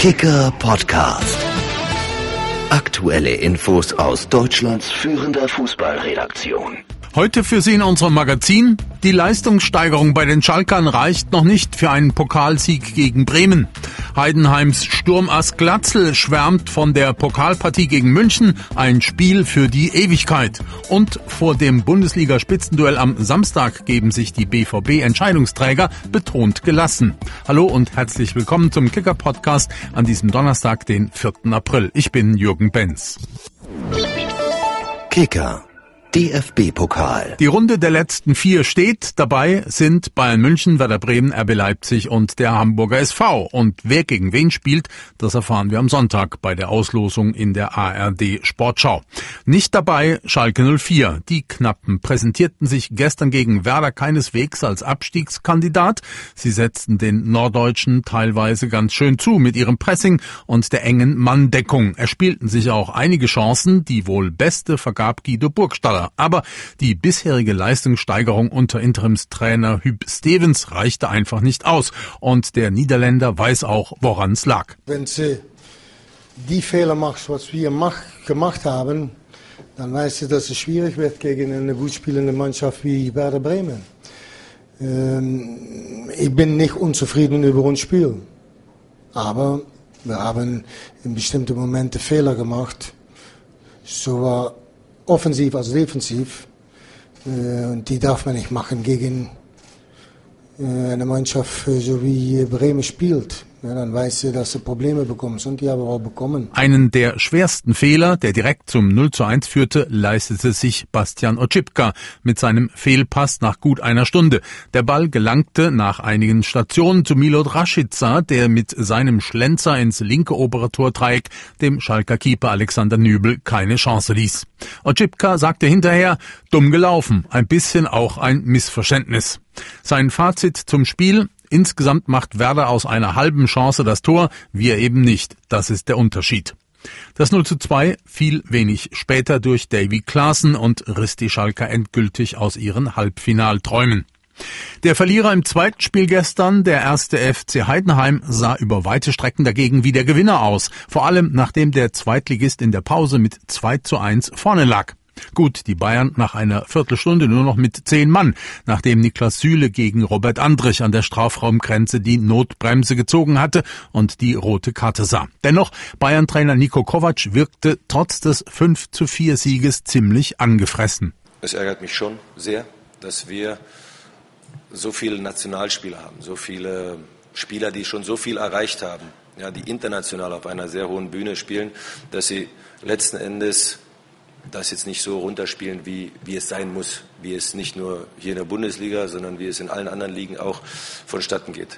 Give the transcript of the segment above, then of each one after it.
Kicker Podcast. Aktuelle Infos aus Deutschlands führender Fußballredaktion. Heute für Sie in unserem Magazin: Die Leistungssteigerung bei den Schalkern reicht noch nicht für einen Pokalsieg gegen Bremen. Heidenheims Sturmass Glatzel schwärmt von der Pokalpartie gegen München, ein Spiel für die Ewigkeit. Und vor dem Bundesliga-Spitzenduell am Samstag geben sich die BVB-Entscheidungsträger betont gelassen. Hallo und herzlich willkommen zum Kicker-Podcast an diesem Donnerstag, den 4. April. Ich bin Jürgen Benz. Kicker. DFB-Pokal. Die Runde der letzten 4 steht. Dabei sind Bayern München, Werder Bremen, RB Leipzig und der Hamburger SV. Und wer gegen wen spielt, das erfahren wir am Sonntag bei der Auslosung in der ARD Sportschau. Nicht dabei Schalke 04. Die Knappen präsentierten sich gestern gegen Werder keineswegs als Abstiegskandidat. Sie setzten den Norddeutschen teilweise ganz schön zu mit ihrem Pressing und der engen Manndeckung. Erspielten sich auch einige Chancen. Die wohl beste vergab Guido Burgstaller. Aber die bisherige Leistungssteigerung unter Interimstrainer Huub Stevens reichte einfach nicht aus. Und der Niederländer weiß auch, woran es lag. Wenn sie die Fehler macht, was wir gemacht haben, dann weißt du, dass es schwierig wird gegen eine gut spielende Mannschaft wie Werder Bremen. Ich bin nicht unzufrieden über unser Spiel. Aber wir haben in bestimmten Momenten Fehler gemacht. So offensiv als defensiv. Und die darf man nicht machen gegen eine Mannschaft, so wie Bremen spielt. Ja, dann weißt du, dass du Probleme bekommst, und die haben wir auch bekommen. Einen der schwersten Fehler, der direkt zum 0:1 führte, leistete sich Bastian Oczipka mit seinem Fehlpass nach gut einer Stunde. Der Ball gelangte nach einigen Stationen zu Milot Rashica, der mit seinem Schlenzer ins linke obere Tordreieck dem Schalker Keeper Alexander Nübel keine Chance ließ. Oczipka sagte hinterher: dumm gelaufen, ein bisschen auch ein Missverständnis. Sein Fazit zum Spiel: Insgesamt macht Werder aus einer halben Chance das Tor, wir eben nicht. Das ist der Unterschied. Das 0:2 fiel wenig später durch Davy Klaassen und riss die Schalker endgültig aus ihren Halbfinalträumen. Der Verlierer im zweiten Spiel gestern, der 1. FC Heidenheim, sah über weite Strecken dagegen wie der Gewinner aus. Vor allem nachdem der Zweitligist in der Pause mit 2:1 vorne lag. Gut, die Bayern nach einer Viertelstunde nur noch mit 10 Mann, nachdem Niklas Süle gegen Robert Andrich an der Strafraumgrenze die Notbremse gezogen hatte und die rote Karte sah. Dennoch, Bayern-Trainer Niko Kovac wirkte trotz des 5:4 Sieges ziemlich angefressen. Es ärgert mich schon sehr, dass wir so viele Nationalspieler haben, so viele Spieler, die schon so viel erreicht haben, ja, die international auf einer sehr hohen Bühne spielen, dass sie letzten Endes das jetzt nicht so runterspielen, wie es sein muss, wie es nicht nur hier in der Bundesliga, sondern wie es in allen anderen Ligen auch vonstatten geht.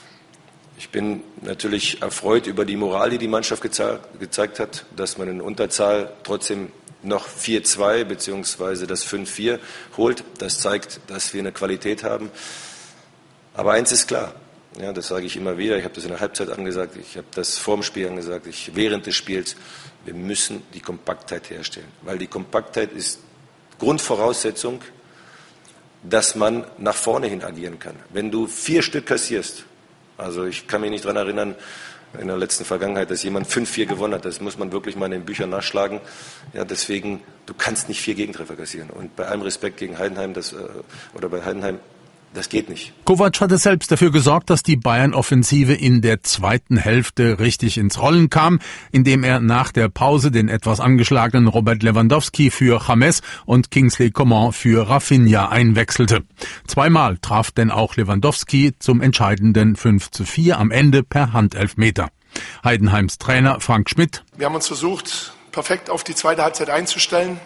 Ich bin natürlich erfreut über die Moral, die die Mannschaft gezeigt hat, dass man in Unterzahl trotzdem noch 4:2 bzw. das 5:4 holt. Das zeigt, dass wir eine Qualität haben. Aber eins ist klar, ja, das sage ich immer wieder, ich habe das in der Halbzeit angesagt, ich habe das vor dem Spiel angesagt, während des Spiels: Wir müssen die Kompaktheit herstellen, weil die Kompaktheit ist Grundvoraussetzung, dass man nach vorne hin agieren kann. Wenn du 4 Stück kassierst, also ich kann mich nicht daran erinnern, in der letzten Vergangenheit, dass jemand 5:4 gewonnen hat, das muss man wirklich mal in den Büchern nachschlagen. Ja, deswegen, du kannst nicht 4 Gegentreffer kassieren. Und bei allem Respekt gegen Heidenheim, bei Heidenheim, das geht nicht. Kovac hatte selbst dafür gesorgt, dass die Bayern-Offensive in der zweiten Hälfte richtig ins Rollen kam, indem er nach der Pause den etwas angeschlagenen Robert Lewandowski für James und Kingsley Coman für Rafinha einwechselte. Zweimal traf denn auch Lewandowski zum entscheidenden 5:4 am Ende per Handelfmeter. Heidenheims Trainer Frank Schmidt: Wir haben uns versucht, perfekt auf die zweite Halbzeit einzustellen,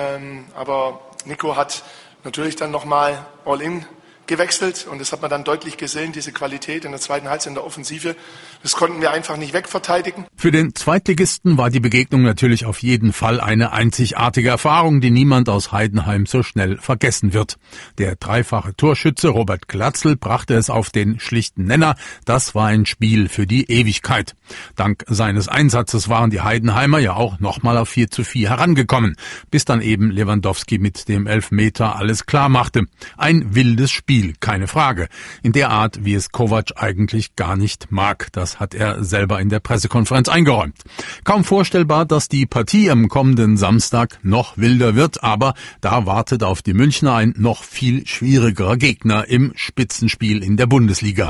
aber Nico hat natürlich dann nochmal All-In gewechselt, und das hat man dann deutlich gesehen, diese Qualität in der zweiten Halbzeit in der Offensive. Das konnten wir einfach nicht wegverteidigen. Für den Zweitligisten war die Begegnung natürlich auf jeden Fall eine einzigartige Erfahrung, die niemand aus Heidenheim so schnell vergessen wird. Der dreifache Torschütze Robert Glatzel brachte es auf den schlichten Nenner: Das war ein Spiel für die Ewigkeit. Dank seines Einsatzes waren die Heidenheimer ja auch nochmal auf 4:4 herangekommen, bis dann eben Lewandowski mit dem Elfmeter alles klar machte. Ein wildes Spiel Spiel, keine Frage. In der Art, wie es Kovac eigentlich gar nicht mag. Das hat er selber in der Pressekonferenz eingeräumt. Kaum vorstellbar, dass die Partie am kommenden Samstag noch wilder wird, aber da wartet auf die Münchner ein noch viel schwierigerer Gegner im Spitzenspiel in der Bundesliga.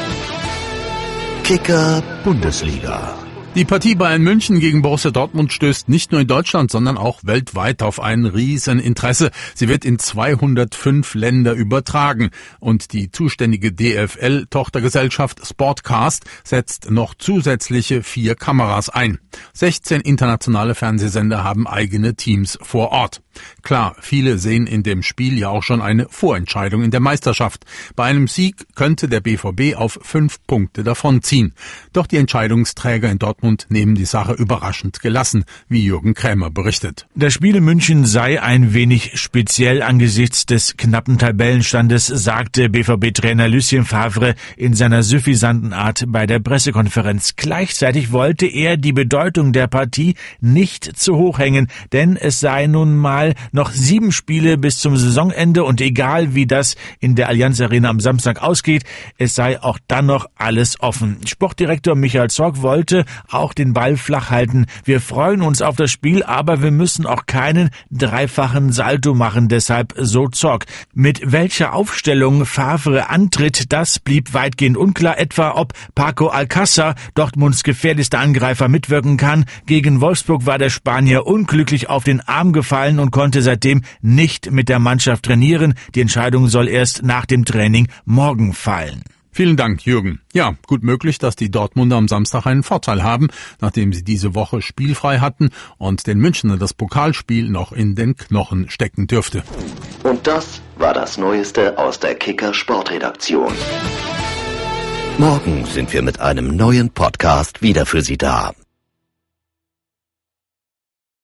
Kicker Bundesliga. Die Partie Bayern München gegen Borussia Dortmund stößt nicht nur in Deutschland, sondern auch weltweit auf ein Rieseninteresse. Sie wird in 205 Länder übertragen und die zuständige DFL-Tochtergesellschaft Sportcast setzt noch zusätzliche 4 Kameras ein. 16 internationale Fernsehsender haben eigene Teams vor Ort. Klar, viele sehen in dem Spiel ja auch schon eine Vorentscheidung in der Meisterschaft. Bei einem Sieg könnte der BVB auf 5 Punkte davonziehen. Doch die Entscheidungsträger in Dortmund nehmen die Sache überraschend gelassen, wie Jürgen Krämer berichtet. Das Spiel in München sei ein wenig speziell angesichts des knappen Tabellenstandes, sagte BVB-Trainer Lucien Favre in seiner suffisanten Art bei der Pressekonferenz. Gleichzeitig wollte er die Bedeutung der Partie nicht zu hoch hängen, denn es sei nun mal noch 7 Spiele bis zum Saisonende und egal wie das in der Allianz Arena am Samstag ausgeht, es sei auch dann noch alles offen. Sportdirektor Michael Zorc wollte auch den Ball flach halten. Wir freuen uns auf das Spiel, aber wir müssen auch keinen dreifachen Salto machen, deshalb so Zorc. Mit welcher Aufstellung Favre antritt, das blieb weitgehend unklar, etwa ob Paco Alcácer, Dortmunds gefährlichster Angreifer, mitwirken kann. Gegen Wolfsburg war der Spanier unglücklich auf den Arm gefallen und konnte seitdem nicht mit der Mannschaft trainieren. Die Entscheidung soll erst nach dem Training morgen fallen. Vielen Dank, Jürgen. Ja, gut möglich, dass die Dortmunder am Samstag einen Vorteil haben, nachdem sie diese Woche spielfrei hatten und den Münchnern das Pokalspiel noch in den Knochen stecken dürfte. Und das war das Neueste aus der Kicker Sportredaktion. Morgen sind wir mit einem neuen Podcast wieder für Sie da.